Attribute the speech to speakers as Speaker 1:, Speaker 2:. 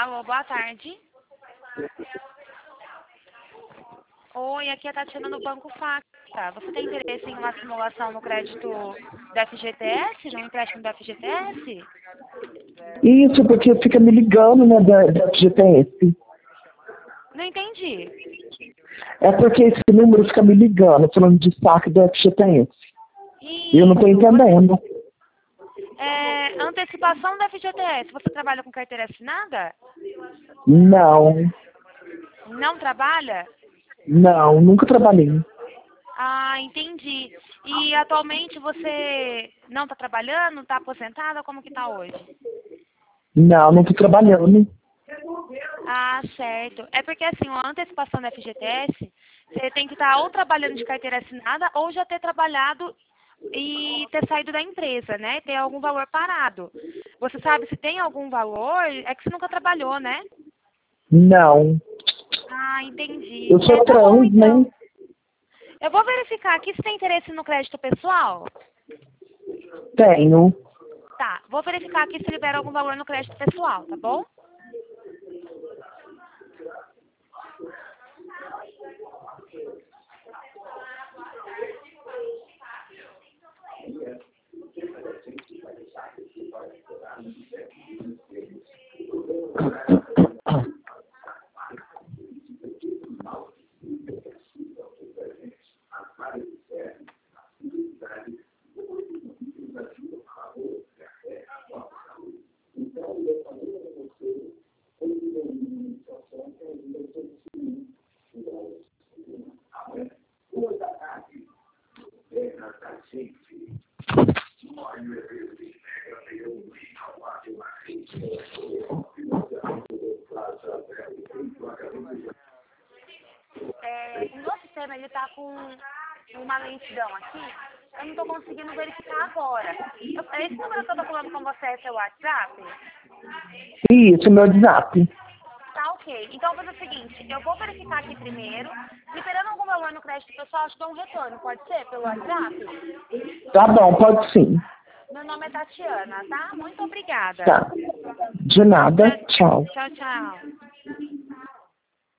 Speaker 1: Alô, boa tarde. Oi, aqui é a Tatiana do Banco Facta. Você tem interesse em uma simulação no crédito da FGTS, no empréstimo da FGTS?
Speaker 2: Isso, porque fica me ligando, né, da FGTS.
Speaker 1: Não entendi.
Speaker 2: É porque esse número fica me ligando, falando de saque da FGTS. E eu não estou entendendo.
Speaker 1: Antecipação da FGTS. Você trabalha com carteira assinada?
Speaker 2: Não,
Speaker 1: Não trabalha?
Speaker 2: não, nunca trabalhei.
Speaker 1: Ah, entendi. E atualmente você não está trabalhando? Está aposentada? Como que está hoje?
Speaker 2: Não estou trabalhando.
Speaker 1: Ah, certo. É porque assim, a antecipação da FGTS, você tem que estar ou trabalhando de carteira assinada ou já ter trabalhado e ter saído da empresa, né? Ter algum valor parado. Você sabe se tem algum valor? É que você nunca trabalhou, né?
Speaker 2: Não.
Speaker 1: Ah, entendi.
Speaker 2: Eu sou
Speaker 1: Tá bom,
Speaker 2: trans,
Speaker 1: então.
Speaker 2: né?
Speaker 1: Eu vou verificar aqui se tem interesse no crédito pessoal.
Speaker 2: Tenho.
Speaker 1: Tá, vou verificar aqui se libera algum valor no crédito pessoal, tá bom? O meu sistema, ele tá com uma lentidão aqui. Eu não tô conseguindo verificar agora. Esse número que eu tô falando com você é seu WhatsApp?
Speaker 2: Isso, meu WhatsApp.
Speaker 1: Tá, ok. Então, eu vou fazer o seguinte. Eu vou verificar aqui primeiro. Liberando algum valor no crédito pessoal, eu te dou um retorno. Pode ser? Pelo WhatsApp?
Speaker 2: Tá bom, pode sim.
Speaker 1: Meu nome é Tatiana, tá? Muito obrigada.
Speaker 2: Tá. De nada. Tchau.
Speaker 1: Tchau, tchau.